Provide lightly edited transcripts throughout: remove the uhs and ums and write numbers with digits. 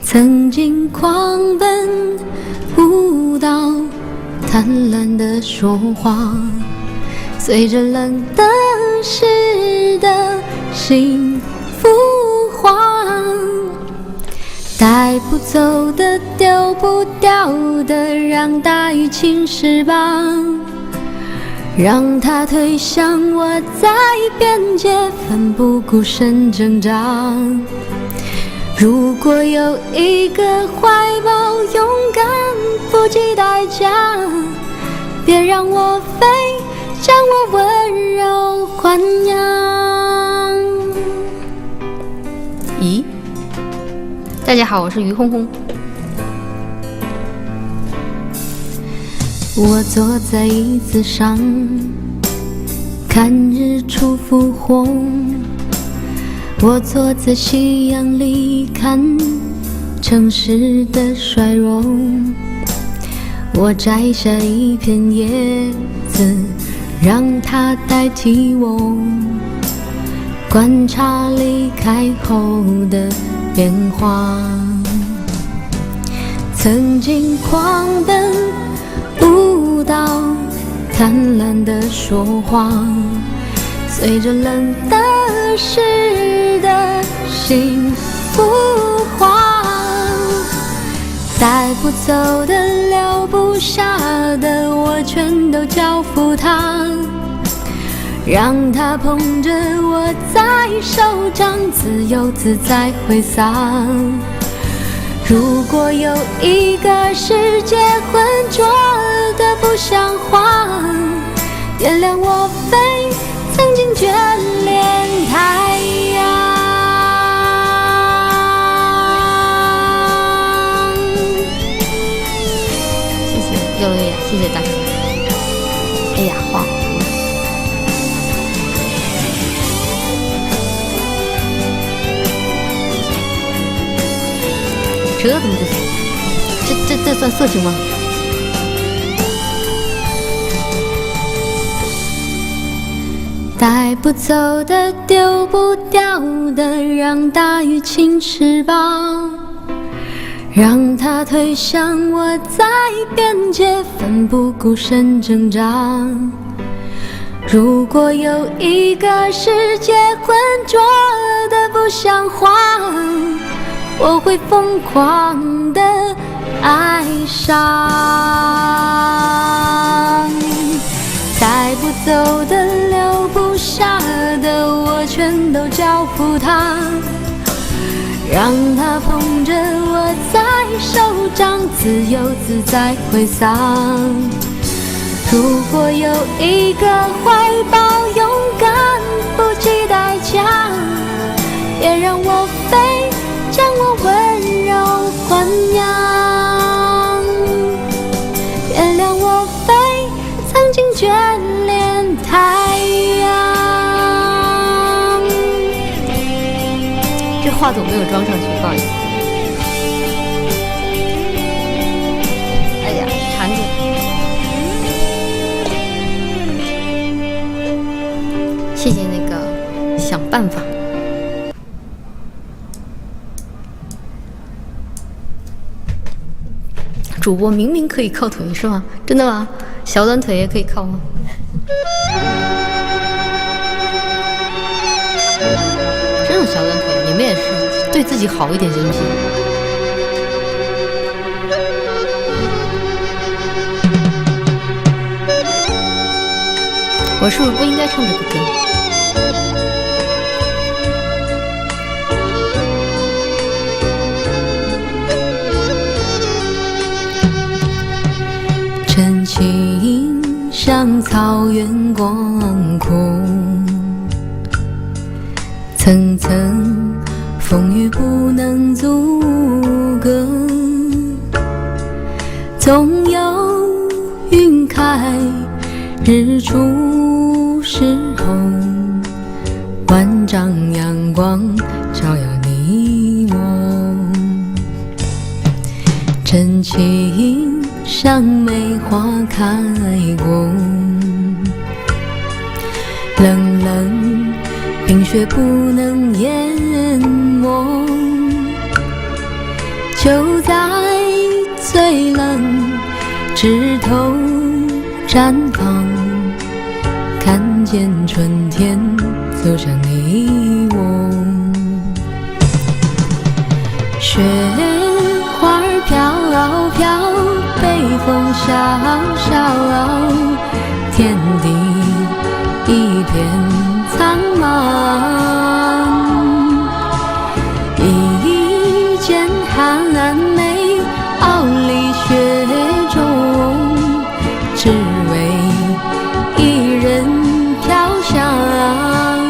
曾经狂奔舞蹈，贪婪的说谎，随着冷的湿的心复黄，带不走的丢不掉的，让大雨侵蚀吧，让它推向我在边界，奋不顾身挣扎。如果有一个怀抱，勇敢不计代价，别让我飞，将我温柔豢养。咦，大家好，我是于轰轰。我坐在椅子上，看日出复红。我坐在夕阳里，看城市的衰荣。我摘下一片叶子，让它代替我，观察离开后的变化。曾经狂奔舞蹈，贪婪的说谎，随着冷的湿的心复黄，带不走的留不下的，我全都交付他，让他捧着我在手掌，自由自在挥洒。如果有一个世界浑浊的不像话，点亮我飞，曾经眷恋太阳。谢谢悠悠呀，谢谢大家。哎呀，晃！这怎么这算色情吗？带不走的丢不掉的，让大雨侵蚀吧，让它推向我在边界，奋不顾身挣扎。如果有一个世界浑浊的不像话，我会疯狂的爱上。带不走的留不下的，我全都交付他，让他捧着我在手掌，自由自在挥洒。如果有一个怀抱，勇敢不计代价，别让我飞，将我温柔豢养，别让我飞，曾经眷恋太阳。这话筒没有装上去，不好意思。哎呀，缠住！谢谢那个想办法。主播明明可以靠腿是吗？真的吗？小短腿也可以靠吗？这种小短腿，你们也是对自己好一点行不行？我是不是不应该唱这个歌？真情像草原广空，层层风雨不能阻隔，总有云开日出时候，万丈阳光照耀你我。真情像梅花开过，冷冷冰雪不能淹没， 就在最冷枝头绽放，看见春天走向你我。雪花飘飘，北风萧萧，天地一片苍茫。一剑寒梅，傲立雪中，只为一人飘香。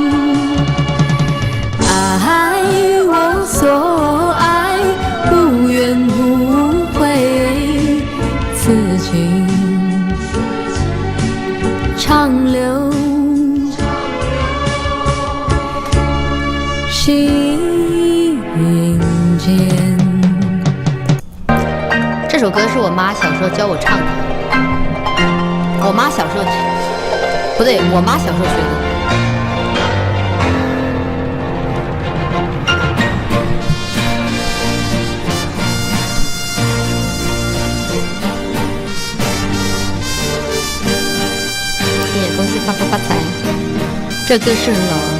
爱我所爱，无怨无悔，此情长留心间。 这首歌是我妈小时候教我唱的，我妈小时候不对，我妈小时候学的。恭喜发财！这歌是很老啊。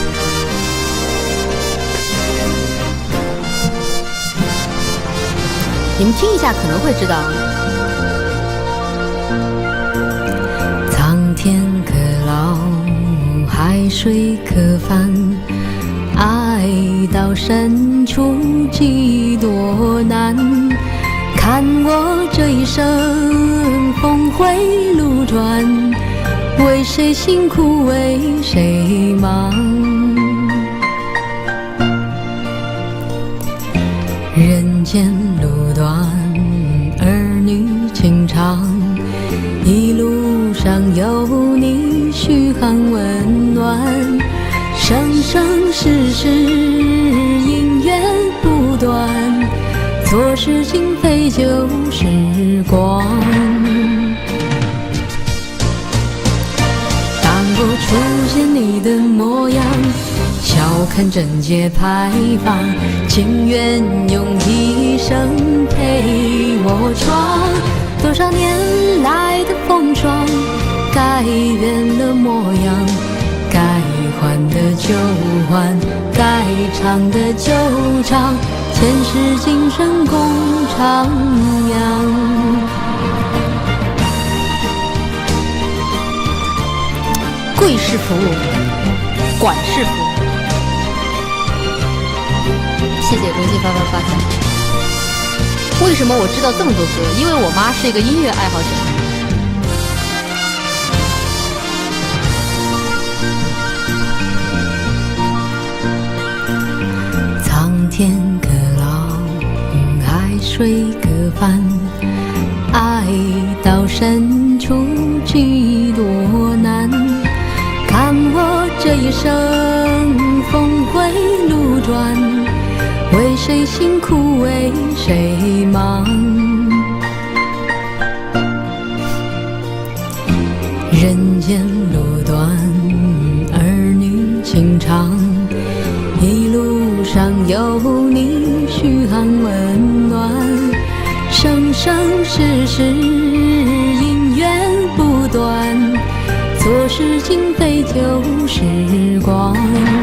你们听一下可能会知道。 苍天可老，海水可翻，爱到深处几多难。看我这一生峰回路转，为谁辛苦为谁忙。人间路短，儿女情长，一路上有你嘘寒问暖，生生世世姻缘不断，错失今非旧时光。当我出现你的模样，笑看贞洁牌坊，情愿用一生陪我闯。多少年来的风霜，改变了模样，该还的就还，该唱的就唱，前世今生共徜徉。 贵是福，管是福。谢谢，恭喜发财！为什么我知道这么多歌？因为我妈是一个音乐爱好者。 苍天可老，海水可翻，爱到深处几多难。看我这一生峰回路转，为谁辛苦为谁忙。人间路短，儿女情长，一路上有你嘘寒问暖，生生世世姻缘不断，错失今非旧时光。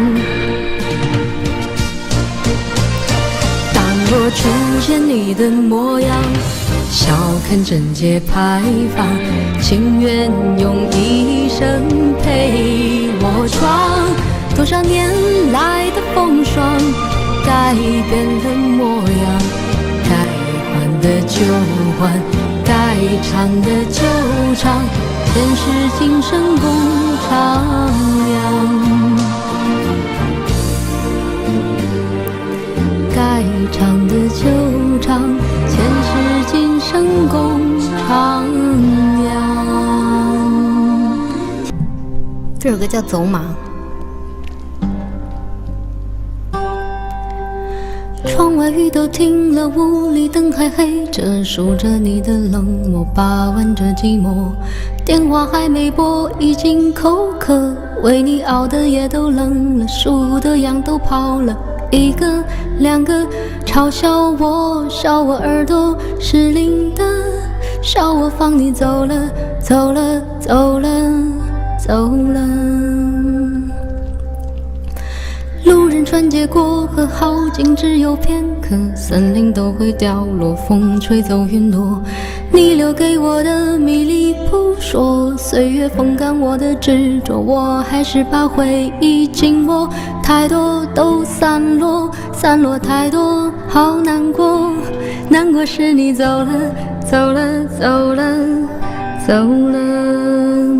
当我出现你的模样，笑看贞洁牌坊，情愿用一生陪我闯。多少年来的风霜，改变了模样，该还的就还，该唱的就唱，前世今生共徜徉。该唱的就唱，前世今生共徜徉。 这首歌叫《走马》。 窗外雨都停了，屋里灯还黑着，数着你的冷漠，把玩着寂寞。电话还没拨，已经口渴，为你熬的也都冷了，数的羊都跑了，一个两个， 嘲笑我，笑我耳朵失灵的，笑我放你走了，走了，走了，走了。路人穿街过河，好景只有片刻，森林都会掉落，风吹走云朵。你留给我的迷离扑朔，岁月风干我的执着，我还是把回忆紧握。太多都散落，散落太多，好难过。难过是你走了，走了，走了，走了。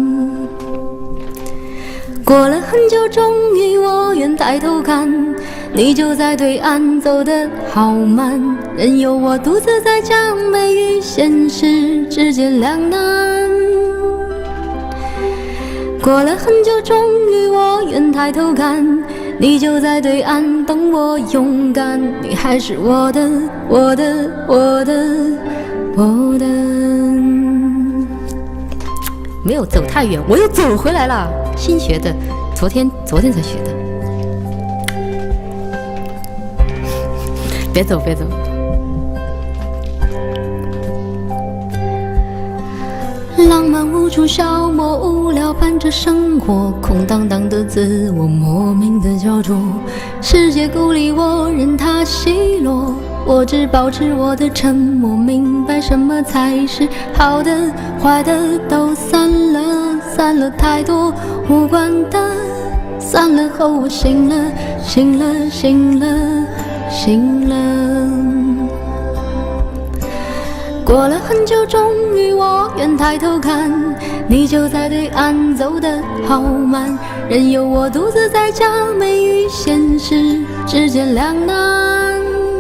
过了很久，终于我愿抬头看，你就在对岸，走得好慢，任由我独自在将美与现实之间两难。过了很久，终于我愿抬头看，你就在对岸等我勇敢，你还是我的，我的，我的，我的。没有走太远，我又走回来了。新学的，昨天才学的。别走，别走。浪漫无处消磨，无聊伴着生活，空荡荡的自我，莫名的焦灼。世界孤立我，任它奚落，我只保持我的沉默，明白什么才是好的，坏的都散了，散了太多无关的，散了后我醒了，醒了，醒了，醒了。过了很久，终于我愿抬头看，你就在对岸，走得好慢，任由我独自在将美与现实之间两难。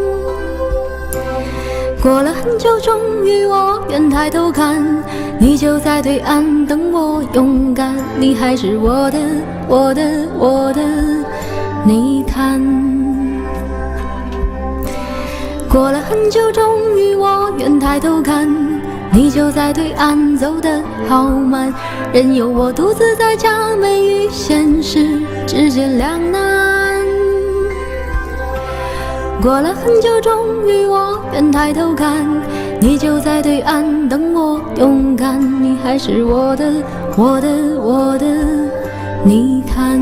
过了很久，终于我愿抬头看，你就在对岸等我勇敢，你还是我的，我的，我的，你看。过了很久，终于我愿抬头看，你就在对岸，走得好慢，任由我独自在将美与现实之间两难。过了很久，终于我愿抬头看，你就在对岸等我勇敢，你还是我的，我的，我的，你看。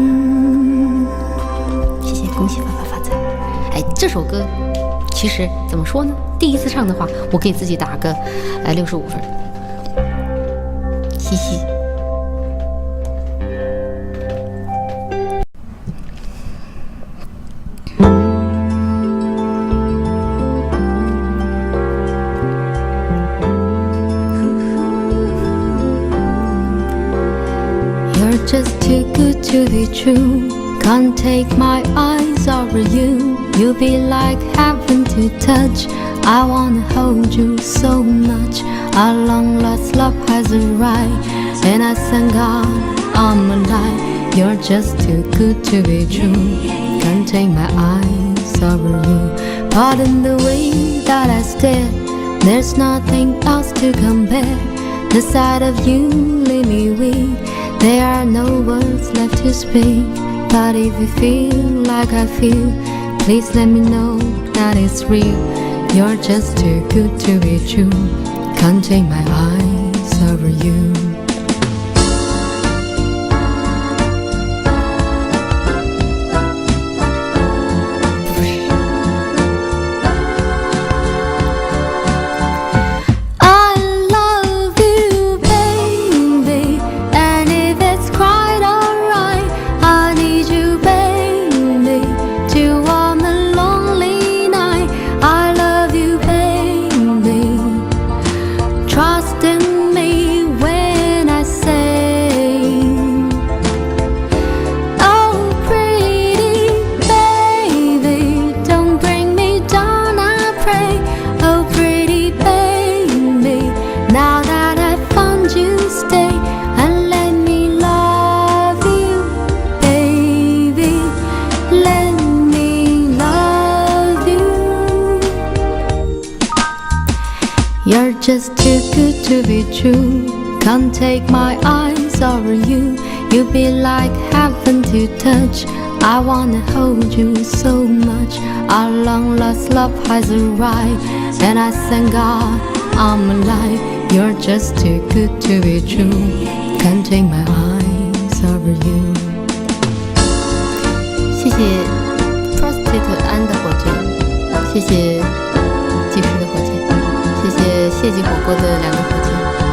谢谢，恭喜发发发财。哎，这首歌其实怎么说呢？第一次唱的话，我给自己打个65分。嘻嘻。You're just too good to be true. Can't take my eyes over you. You be like heaven to touch. I wanna hold you so much. Our long lost love has arrived, and I thank God I'm alive. You're just too good to be true. Can't take my eyes over you. Pardon the way that I stare. There's nothing else to compare. The sight of you leave me weak. There are no words left to speak. But if you feel like I feel, please let me know that it's real. You're just too good to be true. Can't take my eyes over you. You're just too good to be true. Can't take my eyes over you. You be like heaven to touch. I wanna hold you so much. Our long lost love has arrived, and I thank God I'm alive. You're just too good to be true. Can't take my eyes over you. 谢谢 Prostitute 安的火箭，谢谢计时的火箭，谢谢谢记火锅的2个火箭。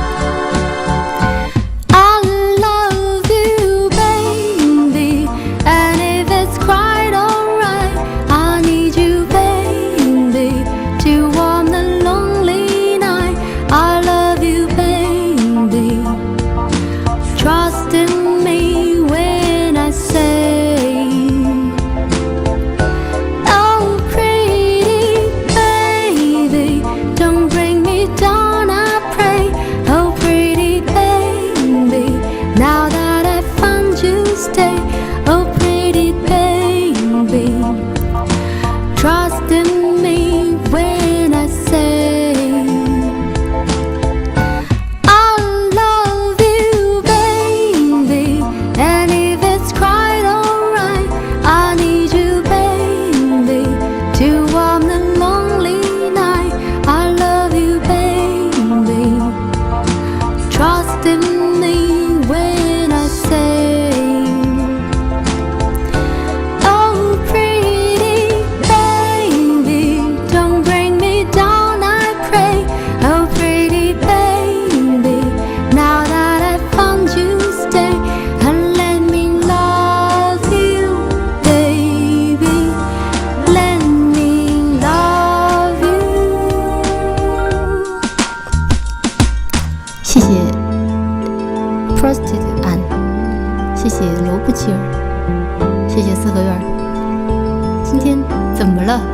谢谢 Prostitute 安，谢谢罗布奇尔，谢谢四合院。今天怎么了？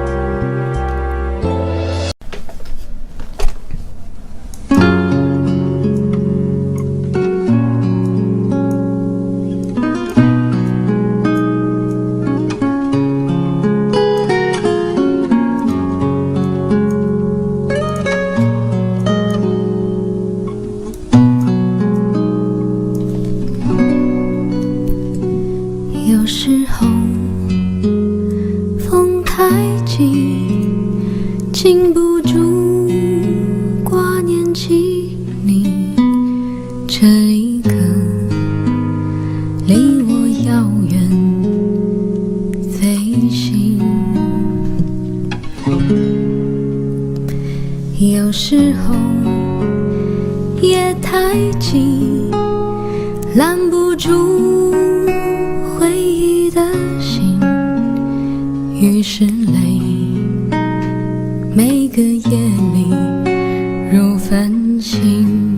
有时候风太急，禁不住挂念起你这一个离我遥远飞行。有时候夜太急，拦不住回忆的心，于是泪每个夜里如繁星。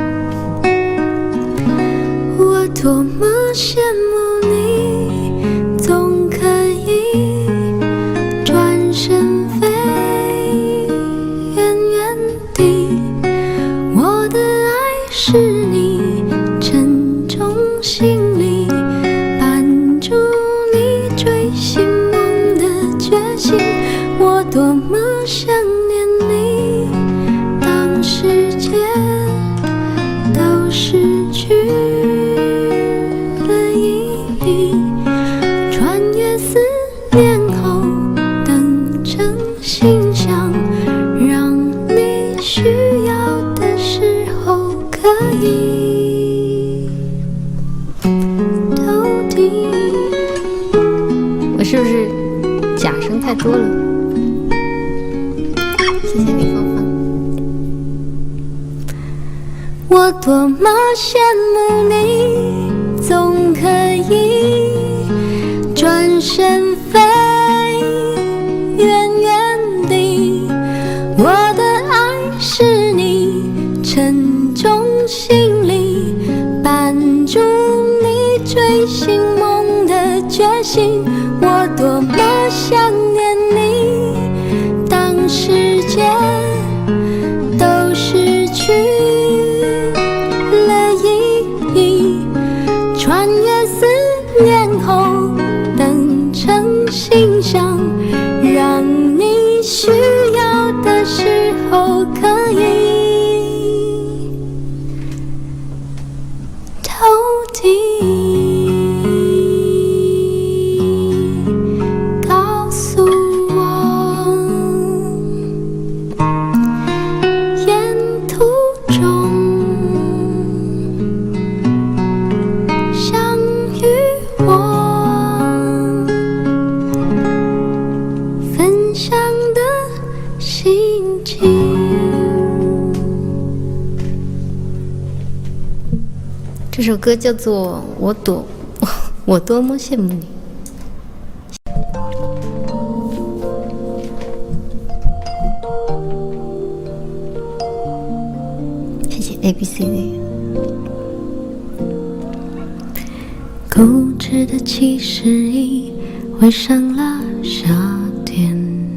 我多么羡慕你，总可以转身飞远远地。我的爱是你沉重心里绊住你追寻梦的决心。我多么想念你，当世界都失去了意义，穿越思念后等成心想，让你需要的时候可以。到底我是不是假声太多了？谢谢李芳芳。 我多么羡慕你，总可以转身飞远远地。我的爱是你沉重心里绊住你追寻梦的决心。我多么想念你，当世界都失去了意义，穿越思念后等成心想，让你需要的时候可以。到底首歌叫做我多么羡慕你。谢谢 ABCD。 固执的71围上了夏天，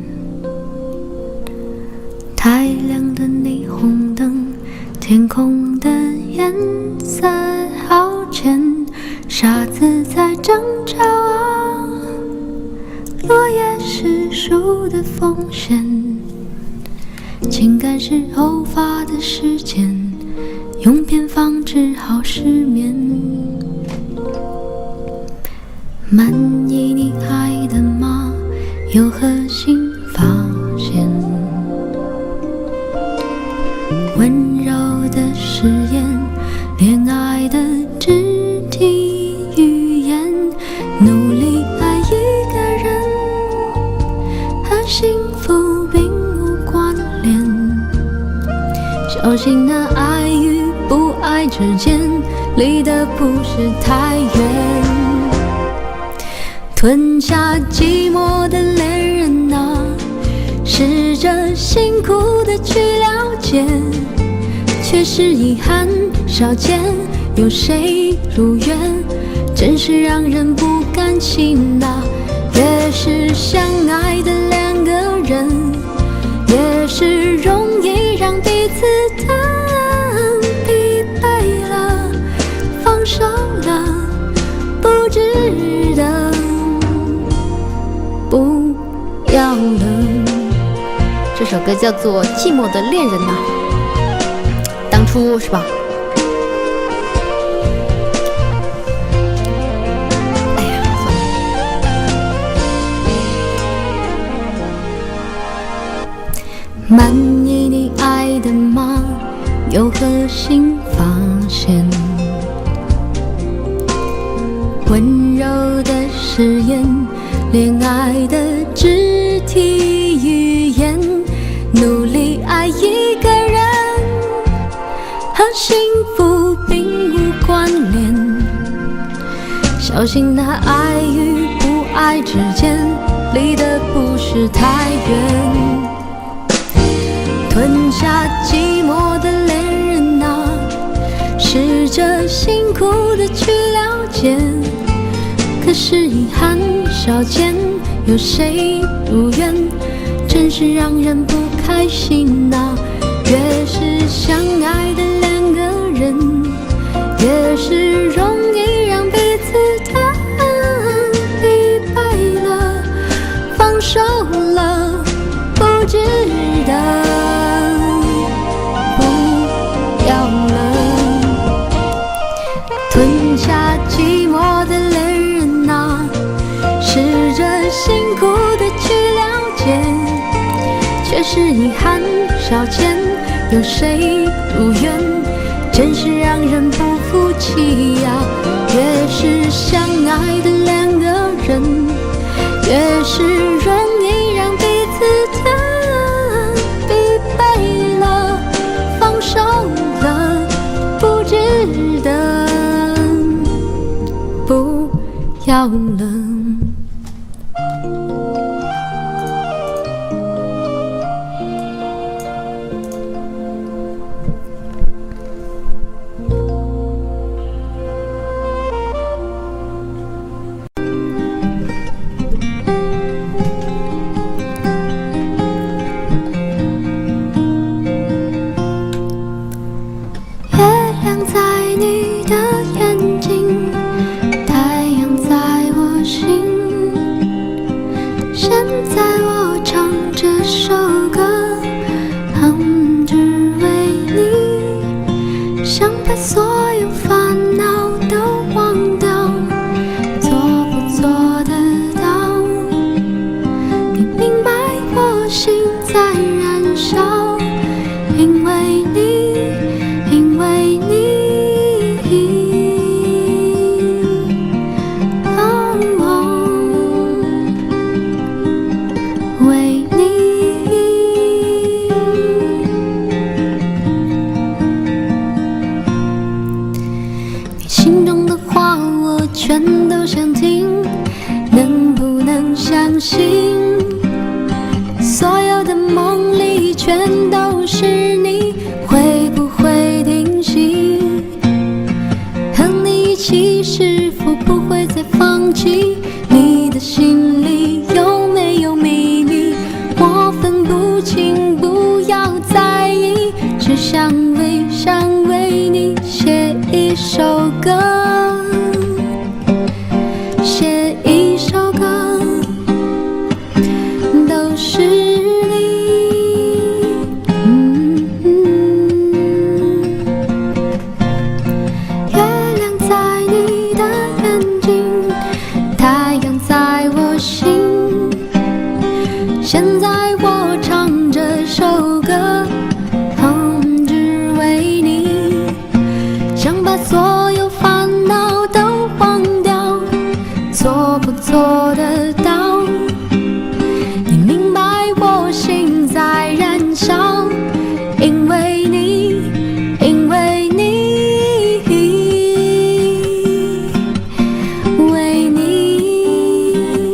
太亮的霓虹灯，天空的颜色好浅，沙子在争吵啊，落叶是树的风险，情感是偶发的事件，用偏方治好失眠。满意你爱的吗？有何新发现？温柔的誓言，恋爱的肢体语言，努力爱一个人，和幸福并无关联。小心那爱与不爱之间，离得不是太远。吞下寂寞的恋人啊，试着辛苦的去了解，却是遗憾少见。有谁如愿，真是让人不甘心啊。越是相爱的两个人，越是容易让彼此的疲惫了，放手了，不值得。不要了。 这首歌叫做《寂寞的恋人》呐，当初是吧？哎呀，算了。 满意你爱的吗？有何新发现？温柔的誓言，恋爱的肢体语言，努力爱一个人，和幸福并无关联。小心那爱与不爱之间，离得不是太远。吞下寂寞的恋人啊，试着辛苦的去了解，可是遗憾少见。有谁如愿，真是让人不开心啊。越是相爱的两个人，越是容易让彼此的疲惫了，放手了，不值得。不要了。吞下寂寞的恋人啊，试着辛苦的去了解，却是遗憾少见。有谁如愿，真是让人不服气呀。越是相爱的两个人，越是容易让彼此的疲惫了，放手了，不值得。不要了。 全都是你，会不会停息？和你一起是否不会再放弃？你的心里有没有秘密？我分不清，不要在意，只想为你写一首歌，写一首歌，都是你。月亮在你的眼睛，太阳在我心。现在我唱这首歌，只为你，想把所有烦恼都忘掉，做不做得到？你明白我心在燃烧，因为你，因为你，为你，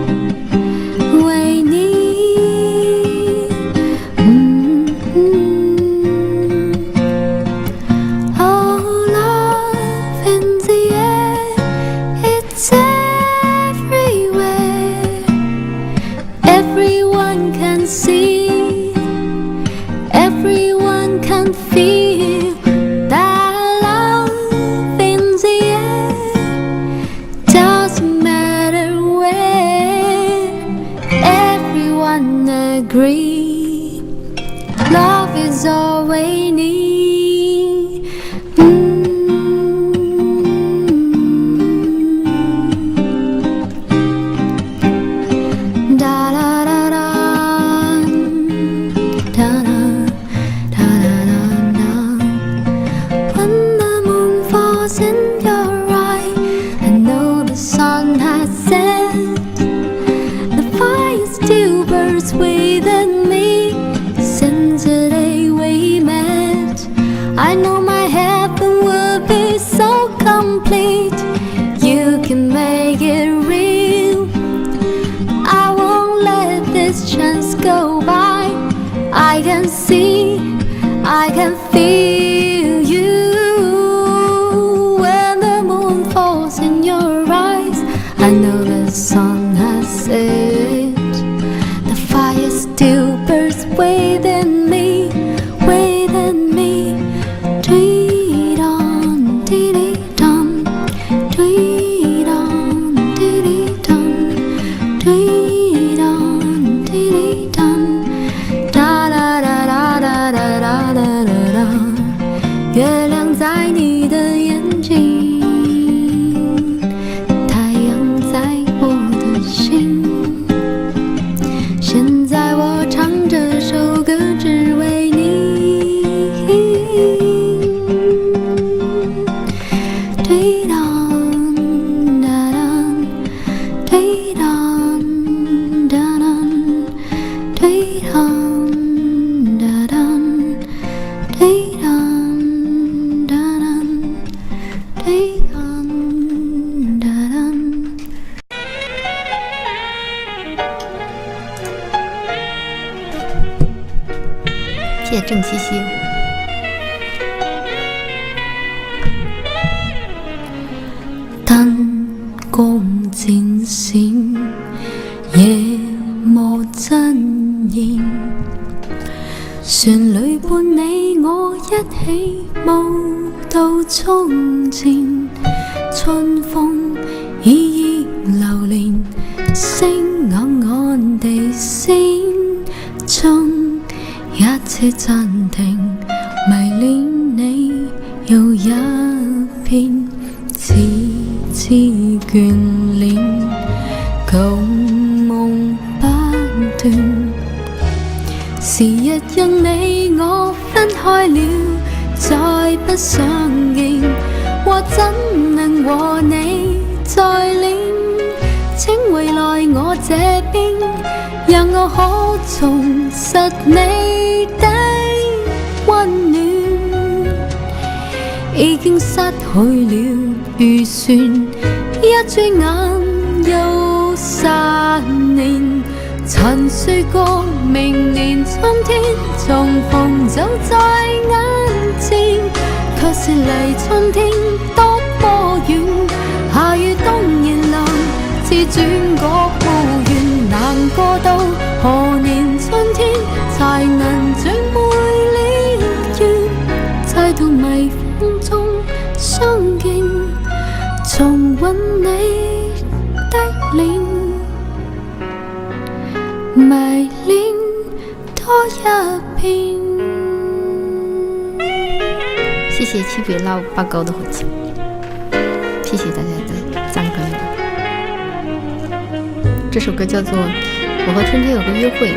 为你。Oh, love in the air, it's everywhere. Everyone can see, everyone can feel that love in the air. Doesn't matter where, everyone agree. Love is all we need. Da da da da, da da da da. When the moon falls in your eye, I know the sun has set. The fire still burns within me since the day we met. I know my heaven will be so complete. You can make it real. I won't let this chance go by. I can see, I can feel you. When the moon falls in your eyes, I know the sun has set. The fire still burns within me, within me. Tweet on, diddy dum, tweet on, diddy dum, tweet on, diddy dum, da da da da da da da da da da. 月亮在你的眼睛，太阳在我的心。现在我唱这首歌，只为你。推动，哒哒，推动，哒哒，推动，哒哒，推动，哒哒，推动，哒哒。 谢谢郑七夕。 燈光漸閃，夜幕真現，旋律伴你我一起舞到從前，春風依依流連，聲暗暗地閃，將一切暫停，迷戀你又一遍。次次眷戀，舊夢不斷。時日讓你我分開了，再不相見，或怎能和你再戀？請回來我這邊，讓我可重拾你的溫暖。已經失去了預算，一轉眼又3年， 曾說過明年春天重逢就在眼前，卻是離春天多麼遠，夏與冬燃亮，似轉角無緣，難過到何年春天才能長滿了緣，再度迷風中相見，重溫你的臉，迷戀多一遍。 谢谢七比老八高的火气，谢谢大家的赞歌。这首歌叫做《我和春天有个约会》。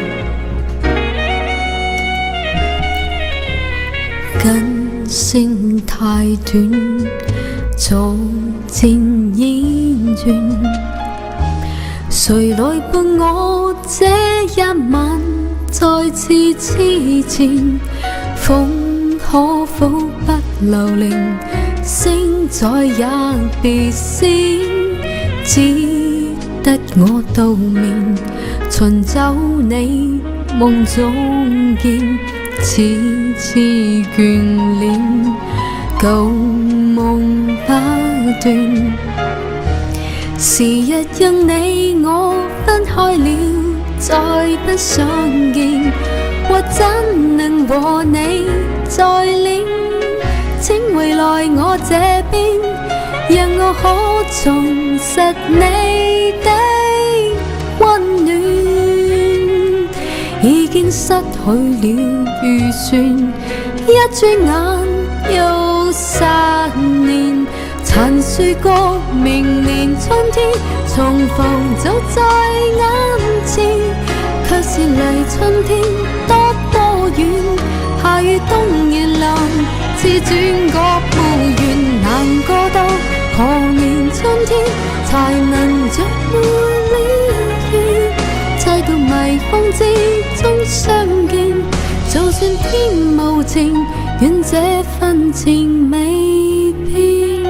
根性太短，逐漸厭倦，誰來伴我這一晚再次痴纏？風可否不留零，星在也別閃，只得我度眠，尋找你夢中見，次次眷戀，舊夢不斷。時日讓你我分開了，再不相見，或怎能和你再戀？請回來我這邊，讓我可重拾你的溫暖。已經失去了預算，一轉眼又3年。曾說過明年春天重逢就在眼前，卻是離春天多麼遠，夏與冬燃亮，似轉角無緣，難過到何年春天才能長滿了緣，再度迷風之中相見，就算天無情，願這份情未變。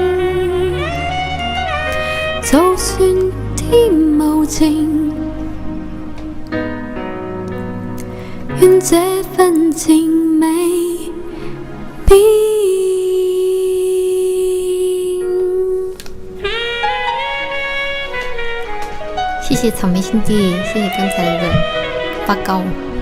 就算天無情，願這份情未變。 謝謝草莓兄弟，謝謝剛才的發糕。